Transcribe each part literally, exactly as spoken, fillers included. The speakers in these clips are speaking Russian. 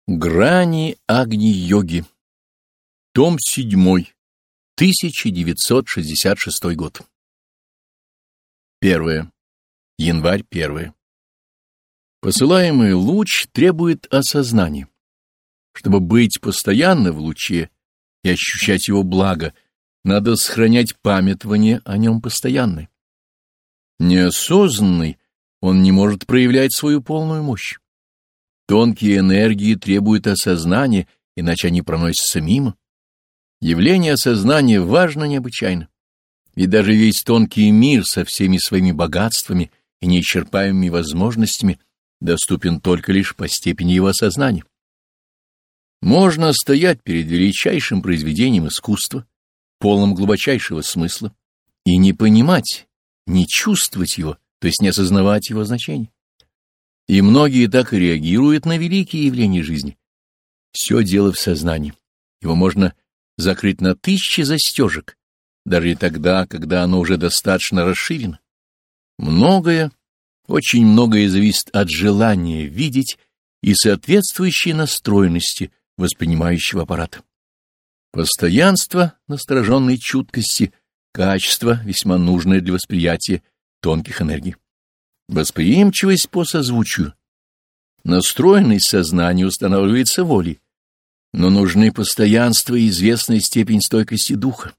Грани Агни-йоги. Том седьмой. тысяча девятьсот шестьдесят шестой год. Первое. Январь первое. Посылаемый луч требует осознания. Чтобы быть постоянно в луче и ощущать его благо, надо сохранять памятование о нем постоянно. Неосознанный он не может проявлять свою полную мощь. Тонкие энергии требуют осознания, иначе они проносятся мимо. Явление осознания важно необычайно. Ведь даже весь тонкий мир со всеми своими богатствами и неисчерпаемыми возможностями доступен только лишь по степени его осознания. Можно стоять перед величайшим произведением искусства, полным глубочайшего смысла, и не понимать, не чувствовать его, то есть не осознавать его значение. И многие так и реагируют на великие явления жизни. Все дело в сознании. Его можно закрыть на тысячи застежек, даже и тогда, когда оно уже достаточно расширено. Многое, очень многое зависит от желания видеть и соответствующей настроенности воспринимающего аппарата. Постоянство настороженной чуткости — качество, весьма нужное для восприятия тонких энергий. Восприимчивость по созвучию. Настроенность сознания устанавливается волей, но нужны постоянство и известная степень стойкости духа.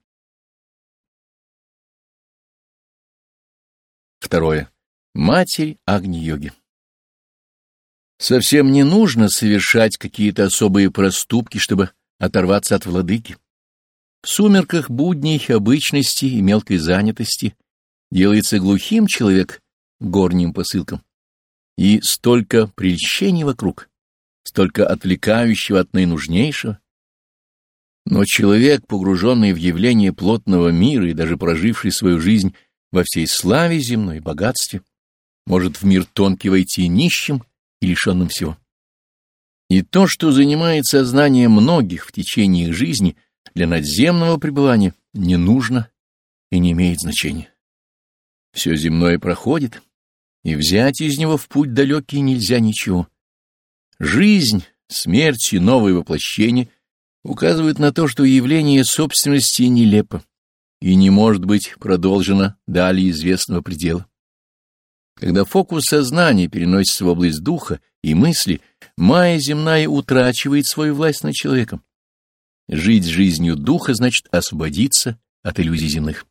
Второе. Матерь Агни-йоги. Совсем не нужно совершать какие-то особые проступки, чтобы оторваться от владыки. В сумерках будней, обычности и мелкой занятости делается глухим человек горним посылкам. И столько прельщений вокруг, столько отвлекающего от наинужнейшего. Но человек, погруженный в явление плотного мира и даже проживший свою жизнь во всей славе земной и богатстве, может в мир тонкий войти нищим и лишенным всего. И то, что занимает сознание многих в течение их жизни, для надземного пребывания не нужно и не имеет значения. Все земное проходит, и взять из него в путь далекий нельзя ничего. Жизнь, смерть и новое воплощение указывают на то, что явление собственности нелепо и не может быть продолжено далее известного предела. Когда фокус сознания переносится в область духа и мысли, майя земная утрачивает свою власть над человеком. Жить жизнью духа значит освободиться от иллюзий земных.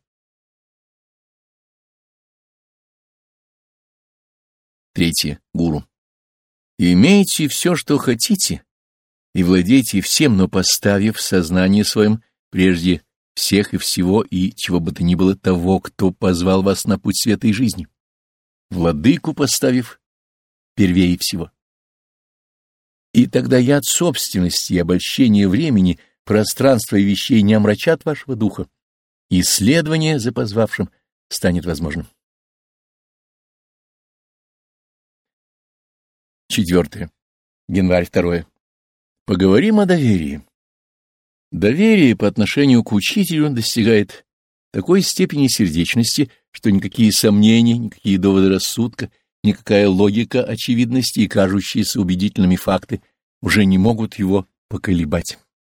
Третье. Гуру. Имейте все, что хотите, и владейте всем, но поставив в сознании своем прежде всех и всего и чего бы то ни было того, кто позвал вас на путь света и жизни, владыку поставив первее всего. И тогда яд собственности и обольщения времени, пространства и вещей не омрачат вашего духа, и следование за позвавшим станет возможным. Четвертое. Январь второе. Поговорим о доверии. Доверие по отношению к учителю достигает такой степени сердечности, что никакие сомнения, никакие доводы рассудка, никакая логика очевидности и кажущиеся убедительными факты уже не могут его поколебать.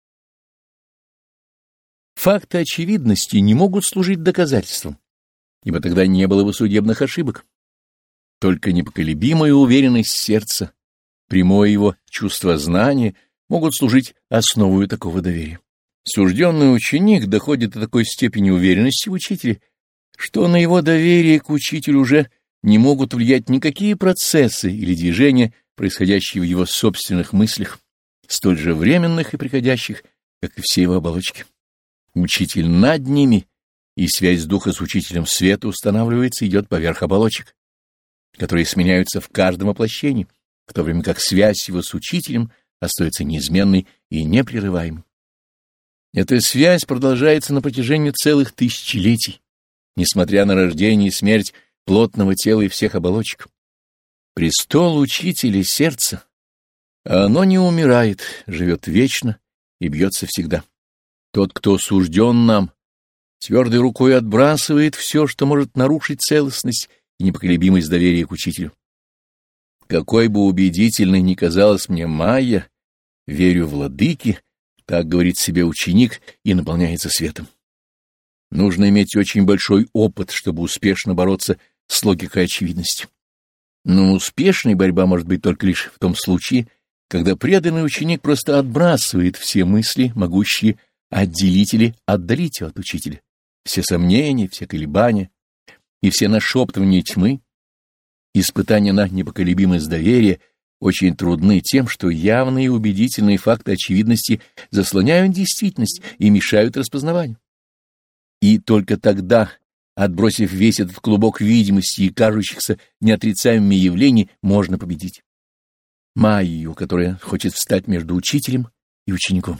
Факты очевидности не могут служить доказательством, ибо тогда не было бы судебных ошибок. Только непоколебимая уверенность сердца, прямое его чувство знания могут служить основой такого доверия. Сужденный ученик доходит до такой степени уверенности в учителе, что на его доверие к учителю уже не могут влиять никакие процессы или движения, происходящие в его собственных мыслях, столь же временных и приходящих, как и все его оболочки. Учитель над ними, и связь духа с учителем света устанавливается и идет поверх оболочек, которые сменяются в каждом воплощении, в то время как связь его с учителем остается неизменной и непрерываемой. Эта связь продолжается на протяжении целых тысячелетий, несмотря на рождение и смерть плотного тела и всех оболочек. Престол учителя — сердце, а оно не умирает, живет вечно и бьется всегда. Тот, кто сужден нам, твердой рукой отбрасывает все, что может нарушить целостность и непоколебимость доверия к учителю. Какой бы убедительной ни казалась мне майя, верю владыке, так говорит себе ученик и наполняется светом. Нужно иметь очень большой опыт, чтобы успешно бороться с логикой очевидности. Но успешной борьба может быть только лишь в том случае, когда преданный ученик просто отбрасывает все мысли, могущие отделить или отдалить его от учителя, все сомнения, все колебания и все нашептывания тьмы. Испытания на непоколебимость доверия очень трудны тем, что явные и убедительные факты очевидности заслоняют действительность и мешают распознаванию. И только тогда, отбросив весь этот клубок видимости и кажущихся неотрицаемыми явлений, можно победить Майю, которая хочет встать между учителем и учеником.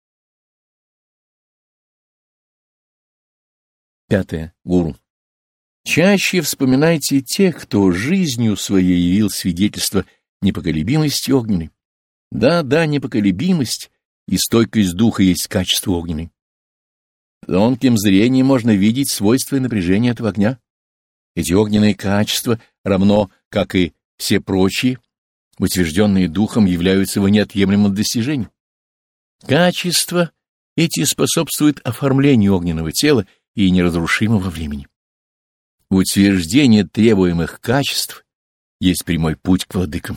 Пятое. Гуру. Чаще вспоминайте тех, кто жизнью своей явил свидетельство непоколебимости огненной. Да, да, непоколебимость и стойкость духа есть качество огненной. Тонким зрением можно видеть свойства и напряжение этого огня. Эти огненные качества, равно как и все прочие, утвержденные духом, являются его неотъемлемым достижением. Качества эти способствуют оформлению огненного тела и неразрушимого времени. Утверждение требуемых качеств есть прямой путь к владыкам.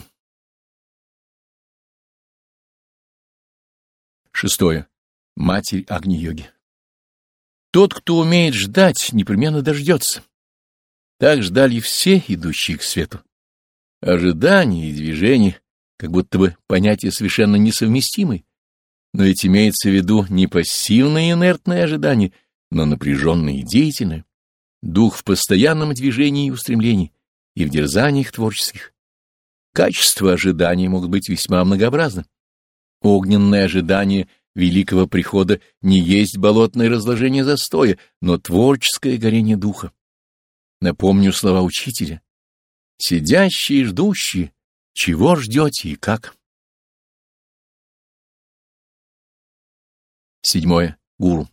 Шестое. Матерь Агни-йоги. Тот, кто умеет ждать, непременно дождется. Так ждали все, идущие к свету. Ожидание и движение, как будто бы понятия совершенно несовместимы, но ведь имеется в виду не пассивное инертное ожидание, но напряженное и деятельное, дух в постоянном движении и устремлении, и в дерзаниях творческих. Качества ожидания могут быть весьма многообразны. Огненное ожидание великого прихода не есть болотное разложение застоя, но творческое горение духа. Напомню слова учителя. Сидящие и ждущие, чего ждете и как? Седьмое. Гуру.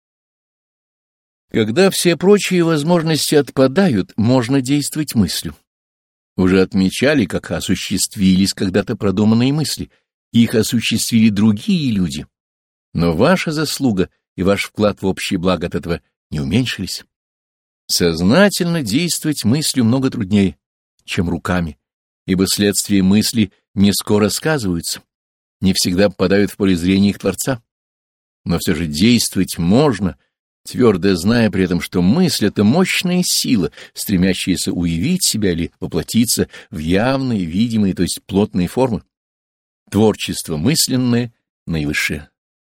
Когда все прочие возможности отпадают, можно действовать мыслью. Уже отмечали, как осуществились когда-то продуманные мысли. Их осуществили другие люди. Но ваша заслуга и ваш вклад в общее благо от этого не уменьшились. Сознательно действовать мыслью много труднее, чем руками, ибо следствия мысли не скоро сказываются, не всегда попадают в поле зрения их Творца. Но все же действовать можно, твердо зная при этом, что мысль — это мощная сила, стремящаяся уявить себя или воплотиться в явные, видимые, то есть плотные формы. Творчество мысленное наивысшее.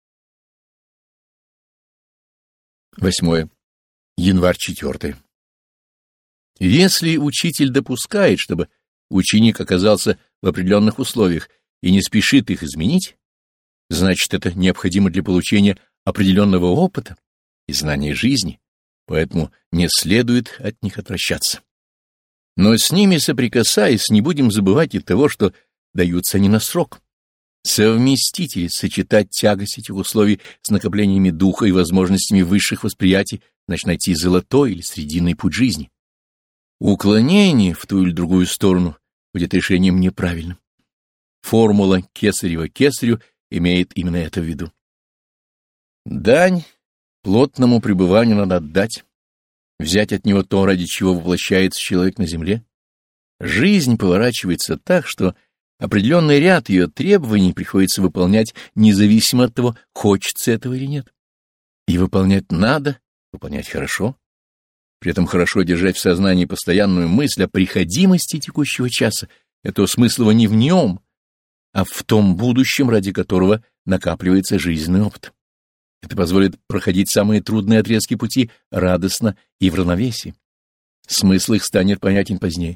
Восьмое. Январь четвёртый. Если учитель допускает, чтобы ученик оказался в определенных условиях и не спешит их изменить, значит, это необходимо для получения определенного опыта и знания жизни, поэтому не следует от них отвращаться. Но с ними соприкасаясь, не будем забывать и того, что даются они на срок. Совместить или сочетать тягость этих условий с накоплениями духа и возможностями высших восприятий, значит найти золотой или срединный путь жизни. Уклонение в ту или другую сторону будет решением неправильным. Формула кесарева кесарю имеет именно это в виду. Дань плотному пребыванию надо отдать, взять от него то, ради чего воплощается человек на земле. Жизнь поворачивается так, что определенный ряд ее требований приходится выполнять независимо от того, хочется этого или нет. И выполнять надо, выполнять хорошо. При этом хорошо держать в сознании постоянную мысль о приходимости текущего часа. Это смысл не в нем, а в том будущем, ради которого накапливается жизненный опыт. Это позволит проходить самые трудные отрезки пути радостно и в равновесии. Смысл их станет понятен позднее.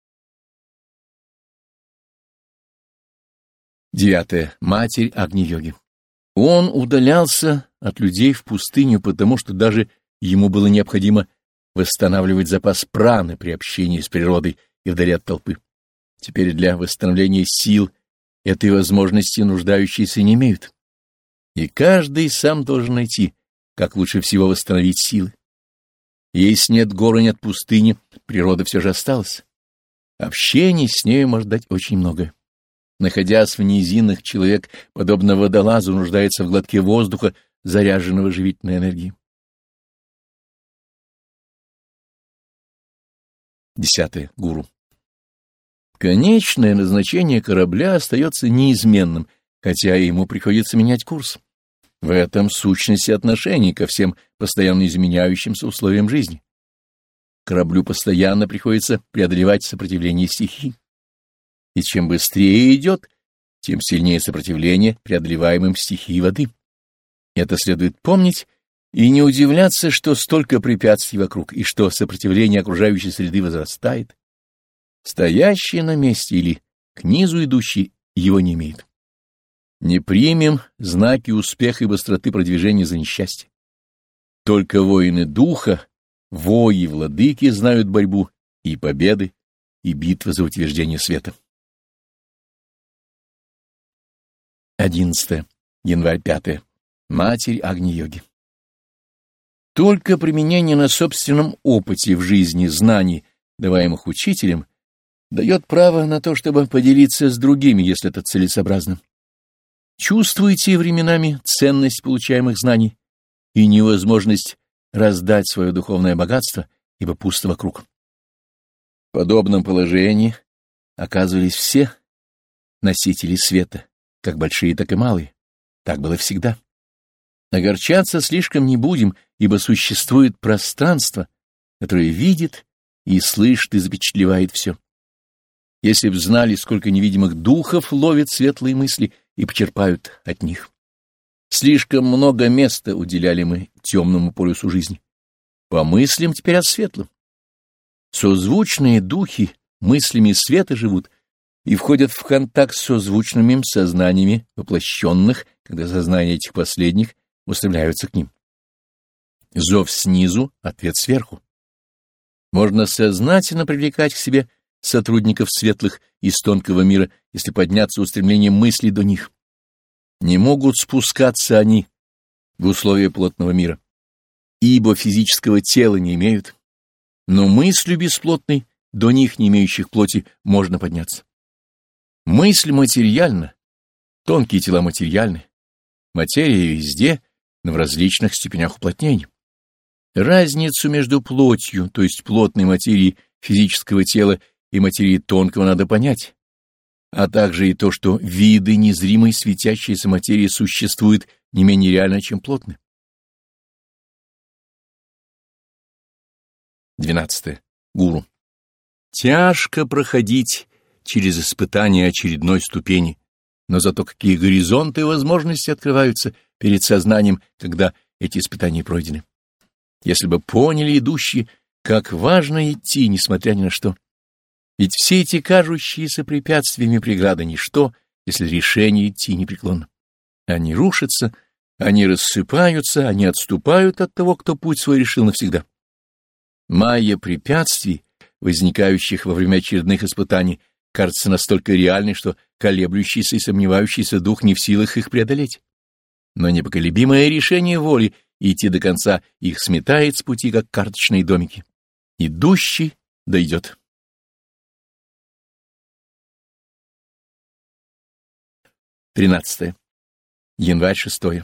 Девятое. Матерь Агни-йоги. Он удалялся от людей в пустыню, потому что даже ему было необходимо восстанавливать запас праны при общении с природой и вдали от толпы. Теперь для восстановления сил этой возможности нуждающиеся не имеют. И каждый сам должен найти, как лучше всего восстановить силы. Если нет горы, нет пустыни, природа все же осталась. Общение с нею может дать очень многое. Находясь в низинах, человек, подобно водолазу, нуждается в глотке воздуха, заряженного живительной энергией. Десятое. Гуру. Конечное назначение корабля остается неизменным, хотя ему приходится менять курс. В этом сущность отношений ко всем постоянно изменяющимся условиям жизни. Кораблю постоянно приходится преодолевать сопротивление стихий. И чем быстрее идет, тем сильнее сопротивление преодолеваемым стихией воды. Это следует помнить и не удивляться, что столько препятствий вокруг, и что сопротивление окружающей среды возрастает. Стоящий на месте или к низу идущий его не имеет. Не примем знаки успеха и быстроты продвижения за несчастье. Только воины духа, вои и владыки знают борьбу и победы, и битвы за утверждение света. Одиннадцатое. Январь пятое. Матерь Агни-йоги. Только применение на собственном опыте в жизни знаний, даваемых учителем, дает право на то, чтобы поделиться с другими, если это целесообразно. Чувствуете временами ценность получаемых знаний и невозможность раздать свое духовное богатство, ибо пусто вокруг. В подобном положении оказывались все носители света, как большие, так и малые. Так было всегда. Огорчаться слишком не будем, ибо существует пространство, которое видит и слышит и запечатлевает все. Если б знали, сколько невидимых духов ловят светлые мысли и почерпают от них. Слишком много места уделяли мы темному полюсу жизни. Помыслим теперь о светлом. Созвучные духи мыслями света живут и входят в контакт с созвучными сознаниями воплощенных, когда сознания этих последних устремляются к ним. Зов снизу, ответ сверху. Можно сознательно привлекать к себе сотрудников светлых из тонкого мира, если подняться устремлением мыслей до них. Не могут спускаться они в условия плотного мира, ибо физического тела не имеют, но мыслью бесплотной до них, не имеющих плоти, можно подняться. Мысль материальна, тонкие тела материальны, материя везде, но в различных степенях уплотнений. Разницу между плотью, то есть плотной материей физического тела, и материи тонкого надо понять, а также и то, что виды незримой светящейся материи существуют не менее реально, чем плотны. Двенадцатое. Гуру. Тяжко проходить через испытания очередной ступени, но зато какие горизонты и возможности открываются перед сознанием, когда эти испытания пройдены. Если бы поняли идущие, как важно идти, несмотря ни на что. Ведь все эти кажущиеся препятствиями преграды ничто, если решение идти непреклонно. Они рушатся, они рассыпаются, они отступают от того, кто путь свой решил навсегда. Майя препятствий, возникающих во время очередных испытаний, кажется настолько реальной, что колеблющийся и сомневающийся дух не в силах их преодолеть. Но непоколебимое решение воли идти до конца их сметает с пути, как карточные домики. Идущий дойдет. Тринадцатое. Январь шестое.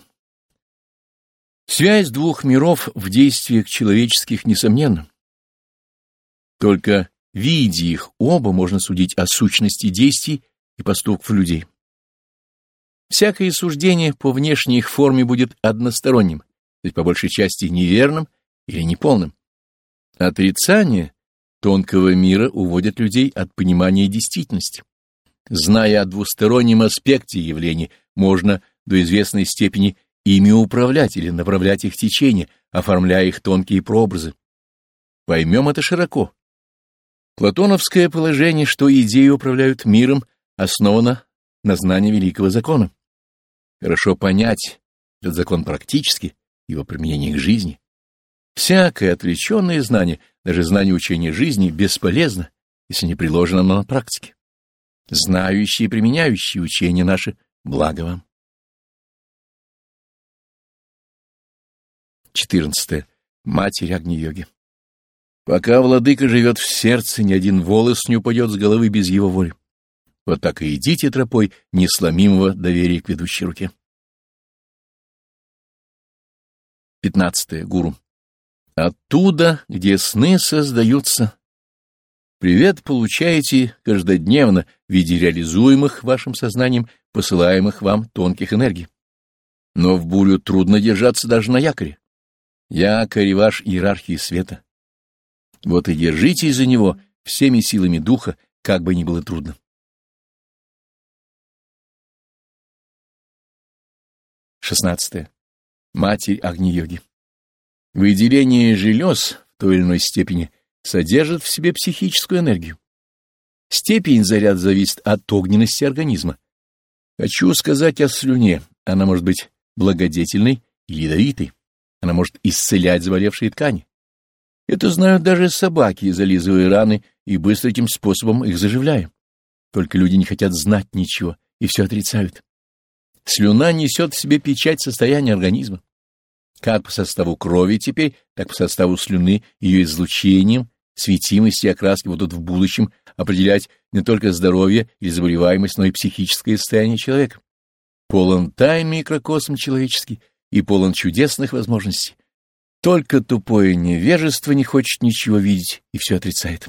Связь двух миров в действиях человеческих несомненна. Только видя их оба, можно судить о сущности действий и поступков людей. Всякое суждение по внешней их форме будет односторонним, то есть по большей части неверным или неполным. Отрицание тонкого мира уводит людей от понимания действительности. Зная о двустороннем аспекте явлений, можно до известной степени ими управлять или направлять их течение, оформляя их тонкие прообразы. Поймем это широко. Платоновское положение, что идеи управляют миром, основано на знании великого закона. Хорошо понять этот закон практически, его применение к жизни. Всякое отвлеченное знание, даже знание учения жизни, бесполезно, если не приложено оно на практике. Знающие и применяющие учения наши, благо вам. четырнадцатое. Матерь Агни-йоги. Пока владыка живет в сердце, ни один волос не упадет с головы без его воли. Вот так и идите тропой несломимого доверия к ведущей руке. Пятнадцатое. Гуру. Оттуда, где сны создаются, привет получаете каждодневно в виде реализуемых вашим сознанием, посылаемых вам тонких энергий. Но в бурю трудно держаться даже на якоре. Якорь ваш иерархии света. Вот и держитесь за него всеми силами духа, как бы ни было трудно. Шестнадцатое. Матерь Агни-йоги. Выделение желез в той или иной степени содержит в себе психическую энергию. Степень заряда зависит от огненности организма. Хочу сказать о слюне. Она может быть благодетельной или ядовитой. Она может исцелять заболевшие ткани. Это знают даже собаки, зализывая раны и быстро этим способом их заживляя. Только люди не хотят знать ничего и все отрицают. Слюна несет в себе печать состояния организма. Как по составу крови теперь, так по составу слюны, ее излучением, светимость и окраски будут в будущем определять не только здоровье или заболеваемость, но и психическое состояние человека. Полон тайн микрокосм человеческий и полон чудесных возможностей. Только тупое невежество не хочет ничего видеть и все отрицает.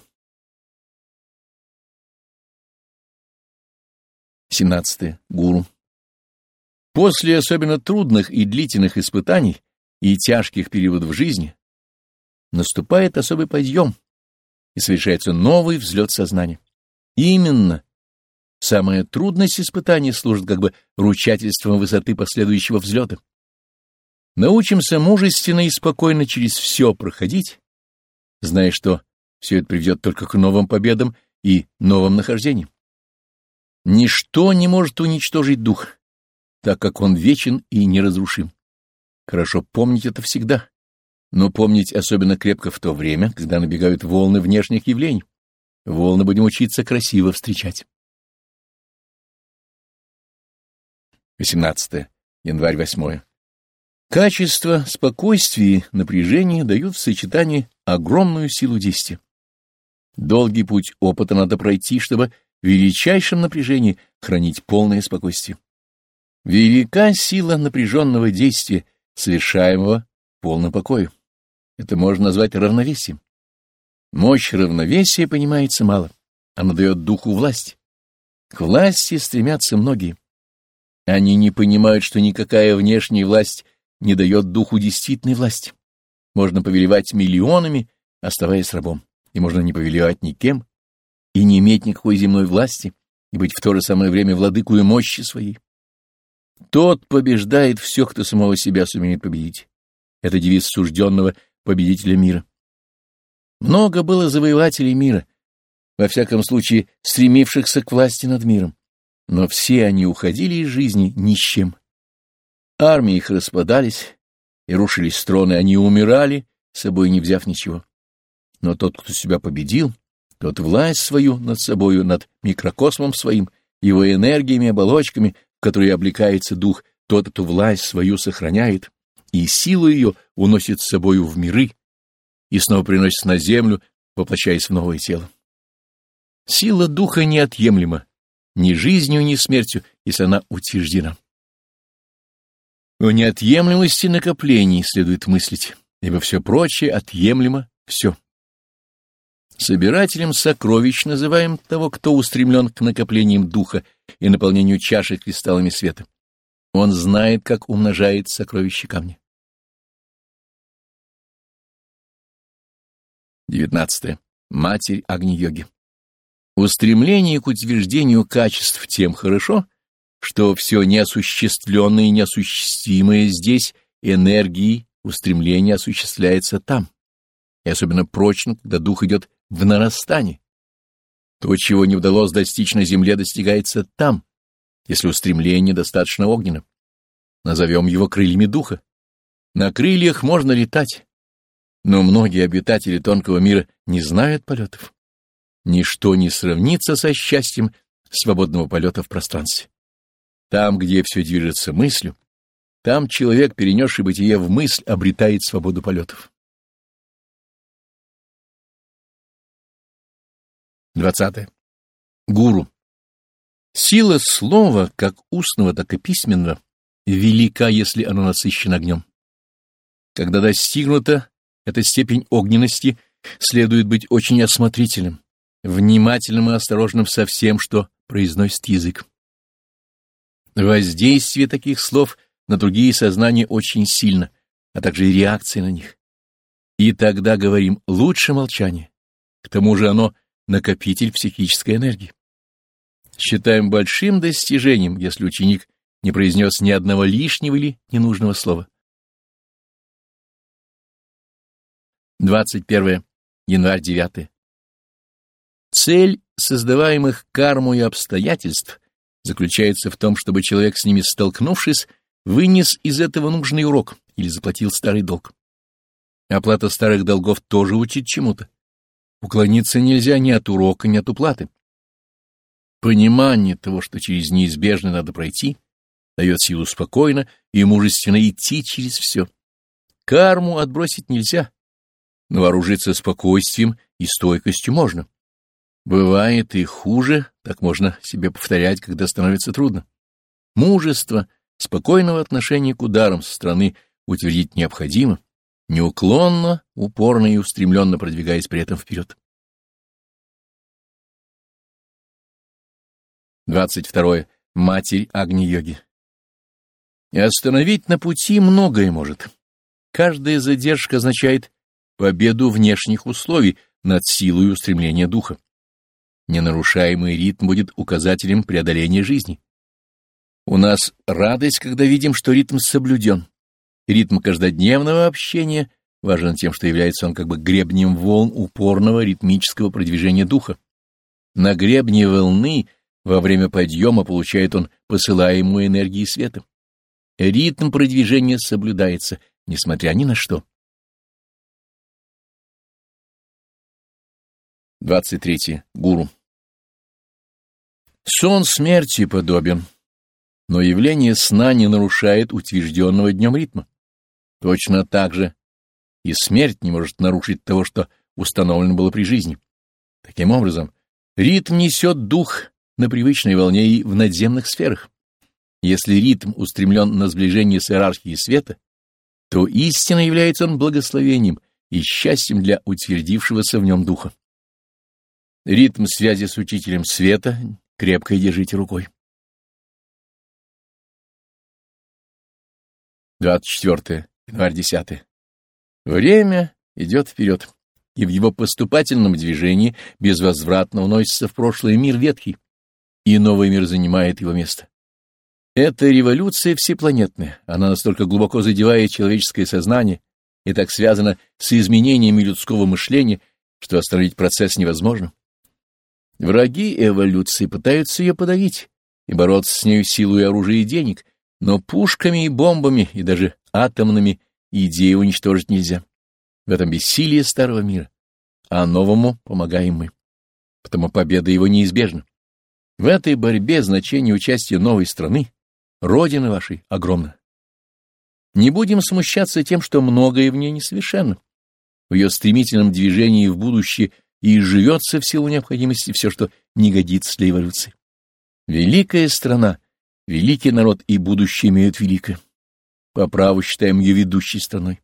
семнадцатое. Гуру. После особенно трудных и длительных испытаний и тяжких периодов жизни наступает особый подъем и совершается новый взлет сознания. Именно самая трудность испытаний служит как бы ручательством высоты последующего взлета. Научимся мужественно и спокойно через все проходить, зная, что все это приведет только к новым победам и новым нахождениям. Ничто не может уничтожить дух, так как он вечен и неразрушим. Хорошо помнить это всегда, но помнить особенно крепко в то время, когда набегают волны внешних явлений. Волны будем учиться красиво встречать. восемнадцатое. Январь восьмое. Качество спокойствия и напряжения дают в сочетании огромную силу действия. Долгий путь опыта надо пройти, чтобы в величайшем напряжении хранить полное спокойствие. Велика сила напряженного действия, совершаемого в полном покое. Это можно назвать равновесием. Мощь равновесия понимается мало. Она дает духу власть. К власти стремятся многие. Они не понимают, что никакая внешняя власть не дает духу действительной власти. Можно повелевать миллионами, оставаясь рабом, и можно не повелевать никем, и не иметь никакой земной власти, и быть в то же самое время владыкою мощи своей. Тот побеждает все, кто самого себя сумеет победить. Это девиз сужденного победителя мира. Много было завоевателей мира, во всяком случае стремившихся к власти над миром, но все они уходили из жизни ни с чем. Армии их распадались, и рушились троны, они умирали, с собой не взяв ничего. Но тот, кто себя победил, тот власть свою над собою, над микрокосмом своим, его энергиями, оболочками, в которые облекается дух, тот эту власть свою сохраняет, и силу ее уносит с собою в миры, и снова приносит на землю, воплощаясь в новое тело. Сила духа неотъемлема ни жизнью, ни смертью, если она утверждена. О неотъемлемости накоплений следует мыслить, ибо все прочее отъемлемо все. Собирателем сокровищ называем того, кто устремлен к накоплениям духа и наполнению чаши кристаллами света. Он знает, как умножает сокровища камня. девятнадцатое. Матерь Агни-йоги. Устремление к утверждению качеств тем хорошо, что все неосуществленное и неосуществимое здесь энергией устремления осуществляется там, и особенно прочно, когда дух идет в нарастание. То, чего не удалось достичь на земле, достигается там, если устремление достаточно огненно. Назовем его крыльями духа. На крыльях можно летать, но многие обитатели тонкого мира не знают полетов. Ничто не сравнится со счастьем свободного полета в пространстве. Там, где все движется мыслью, там человек, перенесший бытие в мысль, обретает свободу полетов. двадцатое. Гуру. Сила слова, как устного, так и письменного, велика, если оно насыщено огнем. Когда достигнута эта степень огненности, следует быть очень осмотрительным, внимательным и осторожным со всем, что произносит язык. Воздействие таких слов на другие сознания очень сильно, а также и реакция на них. И тогда говорим лучше молчание. К тому же оно накопитель психической энергии. Считаем большим достижением, если ученик не произнес ни одного лишнего или ненужного слова. двадцать первое январь девятое. Цель создаваемых карму и обстоятельств заключается в том, чтобы человек, с ними столкнувшись, вынес из этого нужный урок или заплатил старый долг. Оплата старых долгов тоже учит чему-то. Уклониться нельзя ни от урока, ни от уплаты. Понимание того, что через неизбежное надо пройти, дает силу спокойно и мужественно идти через все. Карму отбросить нельзя, но вооружиться спокойствием и стойкостью можно. Бывает и хуже, так можно себе повторять, когда становится трудно. Мужество, спокойного отношения к ударам со стороны утвердить необходимо, неуклонно, упорно и устремленно продвигаясь при этом вперед. двадцать второе Матерь Агни-йоги. И остановить на пути многое может. Каждая задержка означает победу внешних условий над силой устремления духа. Ненарушаемый ритм будет указателем преодоления жизни. У нас радость, когда видим, что ритм соблюден. Ритм каждодневного общения важен тем, что является он как бы гребнем волн упорного ритмического продвижения духа. На гребне волны во время подъема получает он посылаемую энергию света. Ритм продвижения соблюдается, несмотря ни на что. двадцать третье Гуру. Сон смерти подобен, но явление сна не нарушает утвержденного днем ритма. Точно так же и смерть не может нарушить того, что установлено было при жизни. Таким образом, ритм несет дух на привычной волне и в надземных сферах. Если ритм устремлен на сближение с иерархией света, то истинно является он благословением и счастьем для утвердившегося в нем духа. Ритм связи с учителем света крепко держите рукой. двадцать четвёртое январь десятое. Время идет вперед, и в его поступательном движении безвозвратно уносится в прошлое мир ветхий, и новый мир занимает его место. Это революция всепланетная, она настолько глубоко задевает человеческое сознание и так связана с изменениями людского мышления, что остановить процесс невозможно. Враги эволюции пытаются ее подавить и бороться с нею силой оружия и денег, но пушками и бомбами и даже атомными идеи уничтожить нельзя. В этом бессилие старого мира, а новому помогаем мы. Потому победа его неизбежна. В этой борьбе значение участия новой страны, Родины вашей, огромно. Не будем смущаться тем, что многое в ней несовершенно. В ее стремительном движении в будущее и живется в силу необходимости все, что не годится для эволюции. Великая страна, великий народ и будущее имеют великое. По праву считаем ее ведущей страной.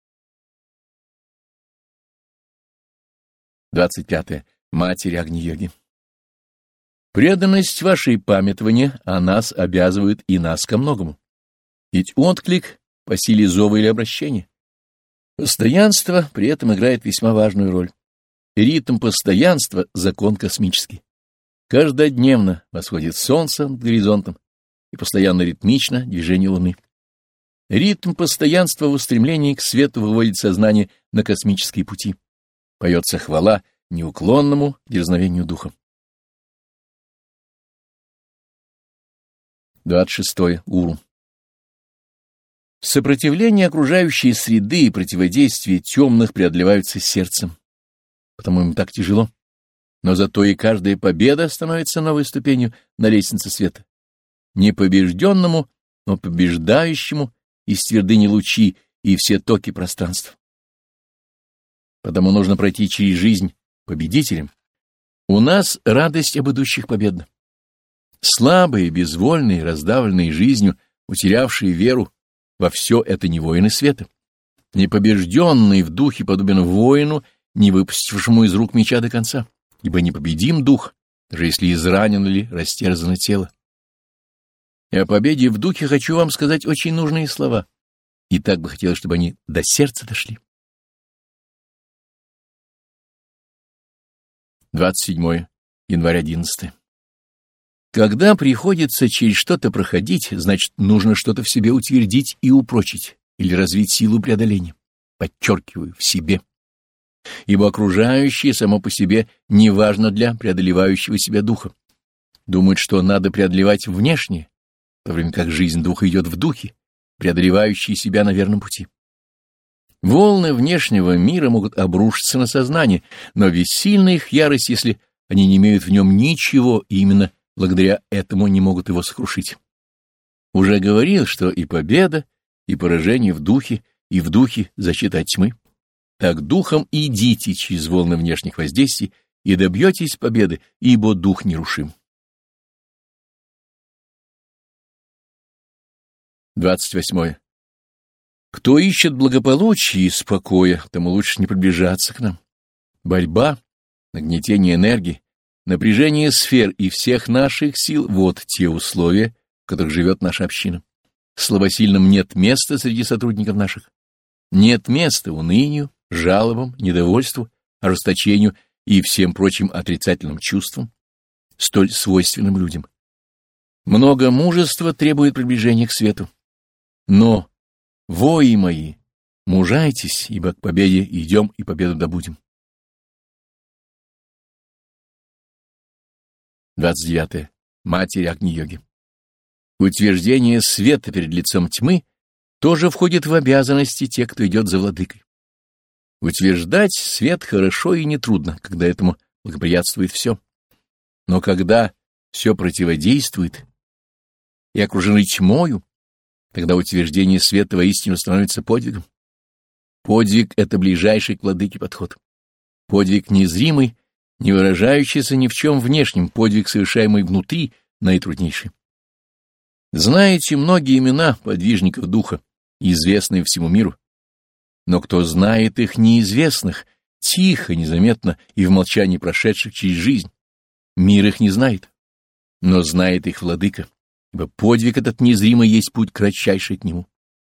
двадцать пятое Матерь Агни-йоги. Преданность вашей памятования о нас обязывает и нас ко многому. Ведь отклик по силе зова или обращения. Постоянство при этом играет весьма важную роль. Ритм постоянства — закон космический. Каждодневно восходит солнце над горизонтом, и постоянно ритмично движение Луны. Ритм постоянства в устремлении к свету выводит сознание на космические пути. Поется хвала неуклонному дерзновению духа. двадцать шестое Гуру. Сопротивление окружающей среды и противодействие темных преодолеваются сердцем, потому им так тяжело. Но зато и каждая победа становится новой ступенью на лестнице света. Не побежденному, но побеждающему из твердыни лучи и все токи пространства. Потому нужно пройти через жизнь победителем. У нас радость об идущих победно. Слабые, безвольные, раздавленные жизнью, утерявшие веру во все это не воины света. Непобежденный в духе подобен воину, не выпустившему из рук меча до конца, ибо непобедим дух, даже если изранено или растерзано тело. И о победе в духе хочу вам сказать очень нужные слова, и так бы хотелось, чтобы они до сердца дошли. двадцать седьмое января одиннадцатое. Когда приходится через что-то проходить, значит, нужно что-то в себе утвердить и упрочить, или развить силу преодоления. Подчеркиваю, в себе. Ибо окружающее само по себе не важно для преодолевающего себя духа. Думают, что надо преодолевать внешнее, в то время как жизнь духа идет в духе, преодолевающий себя на верном пути. Волны внешнего мира могут обрушиться на сознание, но бессильна их ярость, если они не имеют в нем ничего, и именно благодаря этому не могут его сокрушить. Уже говорил, что и победа, и поражение в духе, и в духе защита от тьмы. Так духом идите через волны внешних воздействий и добьетесь победы, ибо дух нерушим. двадцать восьмое. Кто ищет благополучия и спокоя, тому лучше не приближаться к нам. Борьба, нагнетение энергии, напряжение сфер и всех наших сил — вот те условия, в которых живет наша община. Слабосильным нет места среди сотрудников наших. Нет места унынию, жалобам, недовольству, ожесточению и всем прочим отрицательным чувствам, столь свойственным людям. Много мужества требует приближения к свету. Но, вои мои, мужайтесь, ибо к победе идем и победу добудем. двадцать девятое. Матерь Агни-йоги. Утверждение света перед лицом тьмы тоже входит в обязанности тех, кто идет за владыкой. Утверждать свет хорошо и нетрудно, когда этому благоприятствует все. Но когда все противодействует и окружены тьмою, тогда утверждение света воистину становится подвигом. Подвиг — это ближайший к владыке подход. Подвиг незримый, не выражающийся ни в чем внешнем, подвиг, совершаемый внутри, наитруднейший. Знаете многие имена подвижников духа, известные всему миру, но кто знает их неизвестных, тихо, незаметно и в молчании прошедших через жизнь, мир их не знает, но знает их владыка, ибо подвиг этот незримый есть путь кратчайший к нему.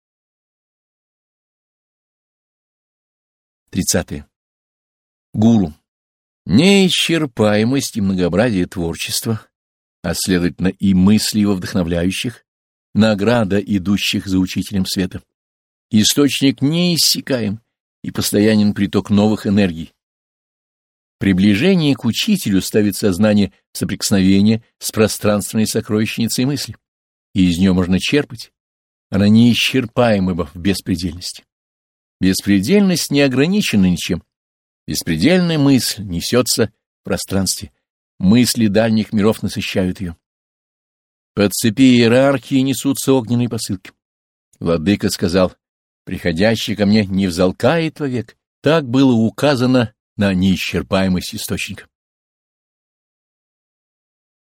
тридцатое. Гуру. Неисчерпаемость и многообразие творчества, а следовательно и мысли его вдохновляющих, награда идущих за учителем света. Источник неиссякаем и постоянен приток новых энергий. Приближение к учителю ставит сознание в соприкосновение с пространственной сокровищницей мысли, и из нее можно черпать. Она неисчерпаема в беспредельности. Беспредельность не ограничена ничем. Беспредельная мысль несется в пространстве. Мысли дальних миров насыщают ее. По цепи иерархии несутся огненные посылки. Владыка сказал: «Приходящий ко мне не взалкает вовек». Так было указано на неисчерпаемость источника.